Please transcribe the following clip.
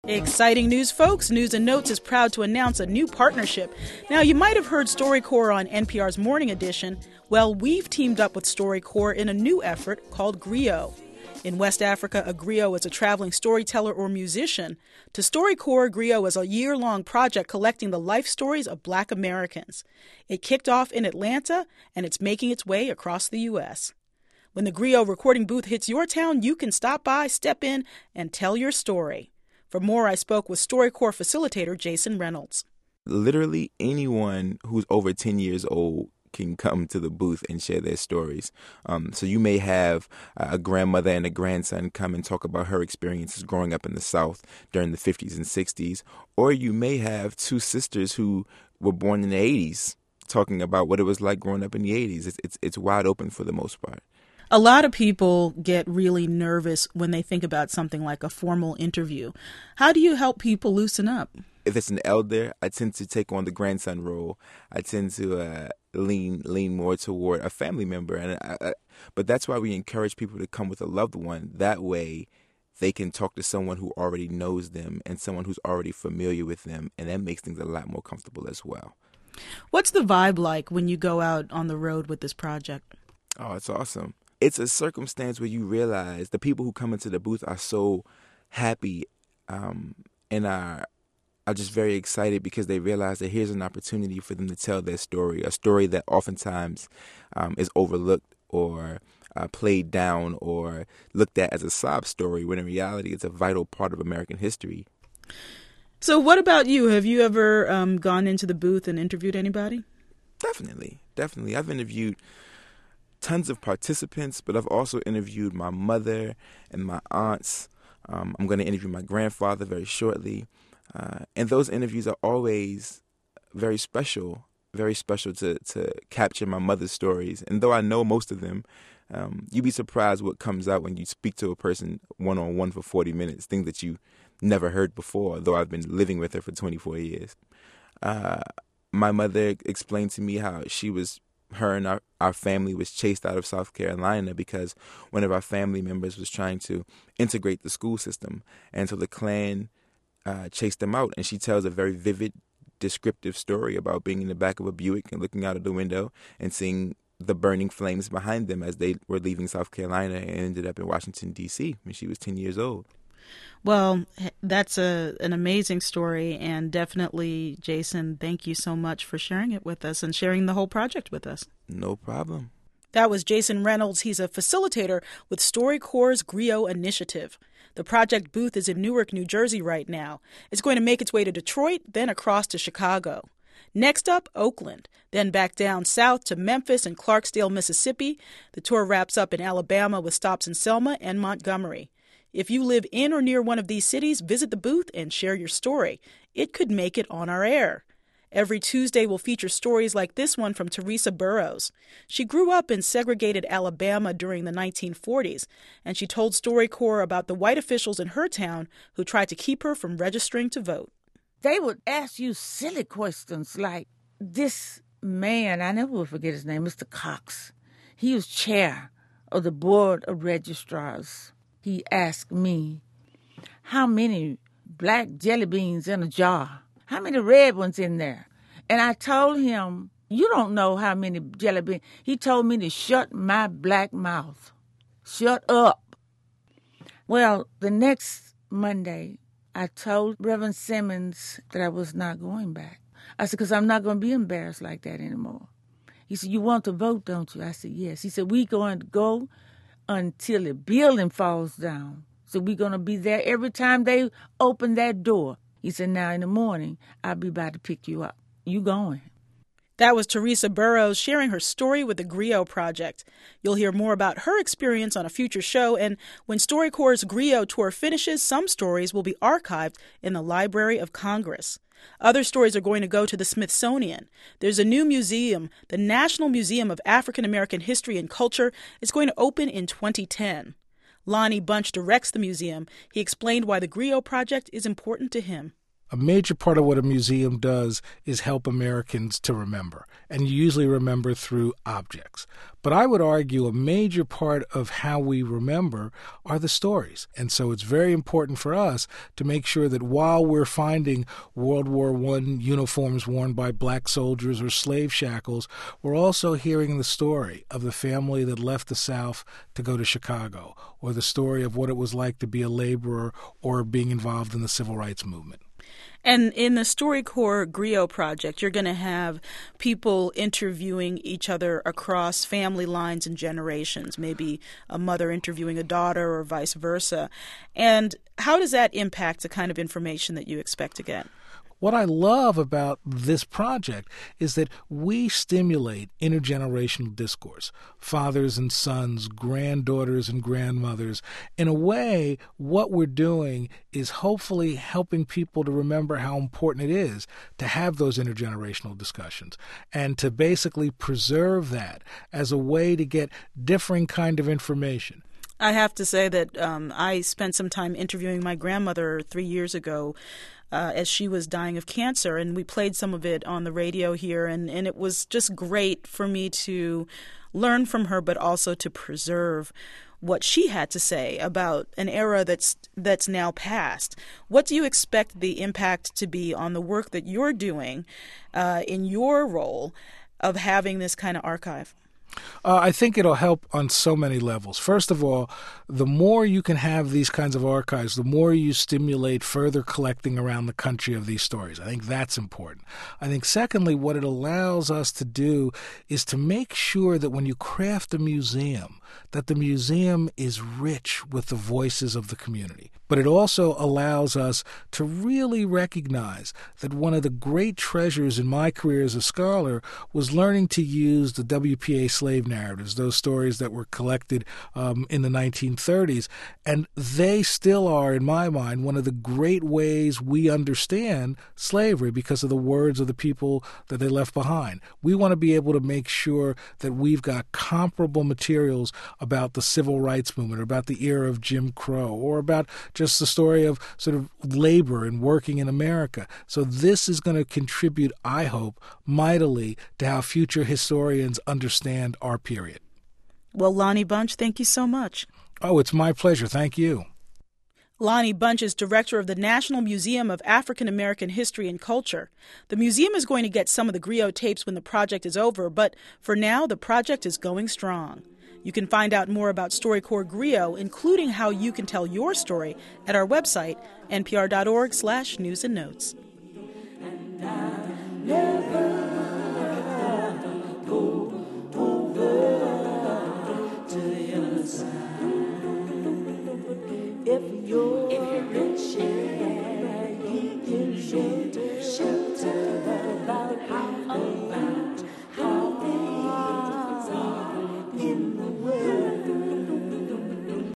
Exciting news, folks. News and Notes is proud to announce a new partnership. Now, you might have heard StoryCorps on NPR's Morning Edition. Well, we've teamed up with StoryCorps in a new effort called Griot. In West Africa, a griot is a traveling storyteller or musician. To StoryCorps, Griot is a year-long project collecting the life stories of Black Americans. It kicked off in Atlanta, and it's making its way across the U.S. When the Griot recording booth hits your town, you can stop by, step in, and tell your story. For more, I spoke with StoryCorps facilitator Jason Reynolds. Literally anyone who's over 10 years old can come to the booth and share their stories. So you may have a grandmother and a grandson come and talk about her experiences growing up in the South during the 50s and 60s. Or you may have two sisters who were born in the 80s talking about what it was like growing up in the 80s. It's wide open for the most part. A lot of people get really nervous when they think about something like a formal interview. How do you help people loosen up? If it's an elder, I tend to take on the grandson role. I tend to lean more toward a family member, but that's why we encourage people to come with a loved one. That way, they can talk to someone who already knows them and someone who's already familiar with them, and that makes things a lot more comfortable as well. What's the vibe like when you go out on the road with this project? Oh, it's awesome. It's a circumstance where you realize the people who come into the booth are so happy and are just very excited because they realize that here's an opportunity for them to tell their story, a story that oftentimes is overlooked or played down or looked at as a sob story, when in reality it's a vital part of American history. So what about you? Have you ever gone into the booth and interviewed anybody? Definitely. I've interviewed tons of participants, but I've also interviewed my mother and my aunts. I'm going to interview my grandfather very shortly. And those interviews are always very special to capture my mother's stories. And though I know most of them, you'd be surprised what comes out when you speak to a person one-on-one for 40 minutes, things that you never heard before, though I've been living with her for 24 years. My mother explained to me how her and our family was chased out of South Carolina because one of our family members was trying to integrate the school system. And so the Klan chased them out. And she tells a very vivid, descriptive story about being in the back of a Buick and looking out of the window and seeing the burning flames behind them as they were leaving South Carolina and ended up in Washington, D.C. when she was 10 years old. Well, that's an amazing story, and definitely, Jason, thank you so much for sharing it with us and sharing the whole project with us. No problem. That was Jason Reynolds. He's a facilitator with StoryCorps' Griot Initiative. The project booth is in Newark, New Jersey right now. It's going to make its way to Detroit, then across to Chicago. Next up, Oakland, then back down south to Memphis and Clarksdale, Mississippi. The tour wraps up in Alabama with stops in Selma and Montgomery. If you live in or near one of these cities, visit the booth and share your story. It could make it on our air. Every Tuesday will feature stories like this one from Teresa Burrows. She grew up in segregated Alabama during the 1940s, and she told StoryCorps about the white officials in her town who tried to keep her from registering to vote. They would ask you silly questions like this man, I never will forget his name, Mr. Cox. He was chair of the Board of Registrars. He asked me, how many black jelly beans in a jar? How many red ones in there? And I told him, you don't know how many jelly beans. He told me to shut my black mouth. Shut up. Well, the next Monday, I told Reverend Simmons that I was not going back. I said, because I'm not going to be embarrassed like that anymore. He said, you want to vote, don't you? I said, yes. He said, we're going to go until the building falls down. So we're going to be there every time they open that door. He said, now in the morning, I'll be by to pick you up. You going. That was Teresa Burrows sharing her story with the Griot Project. You'll hear more about her experience on a future show, and when StoryCorps' Griot tour finishes, some stories will be archived in the Library of Congress. Other stories are going to go to the Smithsonian. There's a new museum, the National Museum of African American History and Culture, is going to open in 2010. Lonnie Bunch directs the museum. He explained why the Griot Project is important to him. A major part of what a museum does is help Americans to remember, and you usually remember through objects. But I would argue a major part of how we remember are the stories. And so it's very important for us to make sure that while we're finding World War I uniforms worn by black soldiers or slave shackles, we're also hearing the story of the family that left the South to go to Chicago, or the story of what it was like to be a laborer or being involved in the civil rights movement. And in the StoryCorps Griot project, you're going to have people interviewing each other across family lines and generations, maybe a mother interviewing a daughter or vice versa. And how does that impact the kind of information that you expect to get? What I love about this project is that we stimulate intergenerational discourse, fathers and sons, granddaughters and grandmothers. In a way, what we're doing is hopefully helping people to remember how important it is to have those intergenerational discussions and to basically preserve that as a way to get differing kind of information. I have to say that I spent some time interviewing my grandmother 3 years ago as she was dying of cancer, and we played some of it on the radio here, and it was just great for me to learn from her, but also to preserve what she had to say about an era that's now past. What do you expect the impact to be on the work that you're doing in your role of having this kind of archive? I think it'll help on so many levels. First of all, the more you can have these kinds of archives, the more you stimulate further collecting around the country of these stories. I think that's important. I think, secondly, what it allows us to do is to make sure that when you craft a museum, that the museum is rich with the voices of the community. But it also allows us to really recognize that one of the great treasures in my career as a scholar was learning to use the WPA slave narratives, those stories that were collected in the 1930s. And they still are, in my mind, one of the great ways we understand slavery because of the words of the people that they left behind. We want to be able to make sure that we've got comparable materials about the civil rights movement, or about the era of Jim Crow, or about just the story of sort of labor and working in America. So this is going to contribute, I hope, mightily to how future historians understand our period. Well, Lonnie Bunch, thank you so much. Oh, it's my pleasure. Thank you. Lonnie Bunch is director of the National Museum of African American History and Culture. The museum is going to get some of the griot tapes when the project is over, but for now, the project is going strong. You can find out more about StoryCorps Griot, including how you can tell your story, at our website, npr.org/news and notes. If you're rich, you can share.